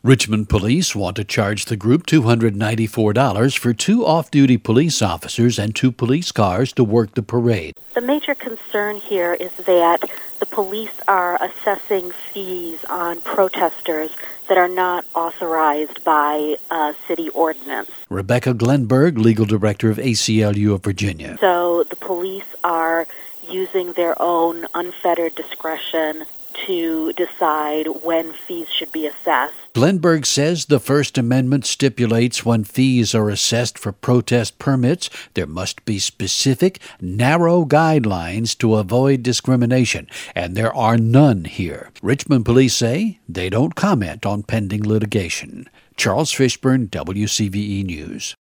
Richmond police want to charge the group $294 for 2 off-duty police officers and 2 police cars to work the parade. The major concern here is that the police are assessing fees on protesters that are not authorized by city ordinance. Rebecca Glenberg, legal director of ACLU of Virginia. So the police are using their own unfettered discretion to decide when fees should be assessed. Glenberg says the First Amendment stipulates when fees are assessed for protest permits, there must be specific, narrow guidelines to avoid discrimination, and there are none here. Richmond police say they don't comment on pending litigation. Charles Fishburne, WCVE News.